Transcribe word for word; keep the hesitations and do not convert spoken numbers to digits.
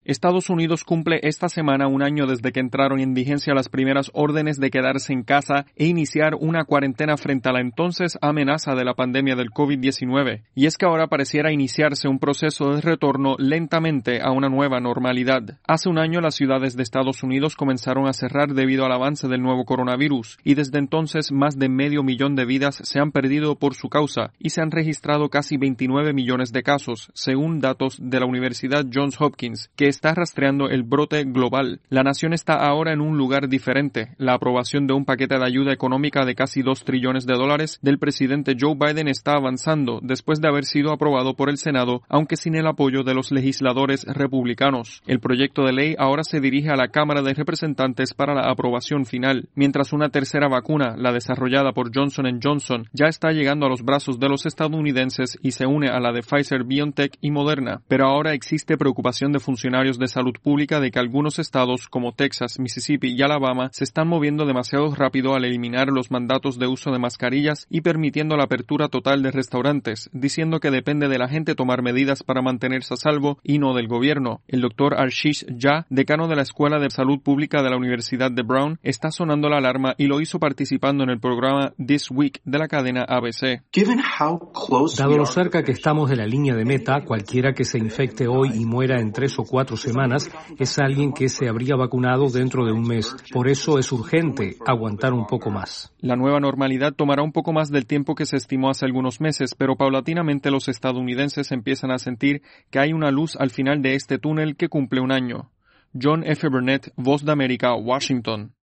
Estados Unidos cumple esta semana un año desde que entraron en vigencia las primeras órdenes de quedarse en casa e iniciar una cuarentena frente a la entonces amenaza de la pandemia del COVID diecinueve. Y es que ahora pareciera iniciarse un proceso de retorno lentamente a una nueva normalidad. Hace un año las ciudades de Estados Unidos comenzaron a cerrar debido al avance del nuevo coronavirus y desde entonces más de medio millón de vidas se han perdido por su causa y se han registrado casi veintinueve millones de casos, según datos de la Universidad Johns Hopkins, que está rastreando el brote global. La nación está ahora en un lugar diferente. La aprobación de un paquete de ayuda económica de casi dos trillones de dólares del presidente Joe Biden está avanzando después de haber sido aprobado por el Senado, aunque sin el apoyo de los legisladores republicanos. El proyecto de ley ahora se dirige a la Cámara de Representantes para la aprobación final, mientras una tercera vacuna, la desarrollada por Johnson and Johnson, ya está llegando a los brazos de los estadounidenses y se une a la de Pfizer, BioNTech y Moderna. Pero ahora existe preocupación de funcionarios de salud pública de que algunos estados como Texas, Mississippi y Alabama se están moviendo demasiado rápido al eliminar los mandatos de uso de mascarillas y permitiendo la apertura total de restaurantes, diciendo que depende de la gente tomar medidas para mantenerse a salvo y no del gobierno. El doctor Ashish Jha, decano de la Escuela de Salud Pública de la Universidad de Brown, está sonando la alarma y lo hizo participando en el programa This Week de la cadena A B C. Dado lo cerca que estamos de la línea de meta, cualquiera que se infecte hoy y muera en tres o cuatro semanas es alguien que se habría vacunado dentro de un mes. Por eso es urgente aguantar un poco más. La nueva normalidad tomará un poco más del tiempo que se estimó hace algunos meses, pero paulatinamente los estadounidenses empiezan a sentir que hay una luz al final de este túnel que cumple un año. John F. Burnett, Voz de América, Washington.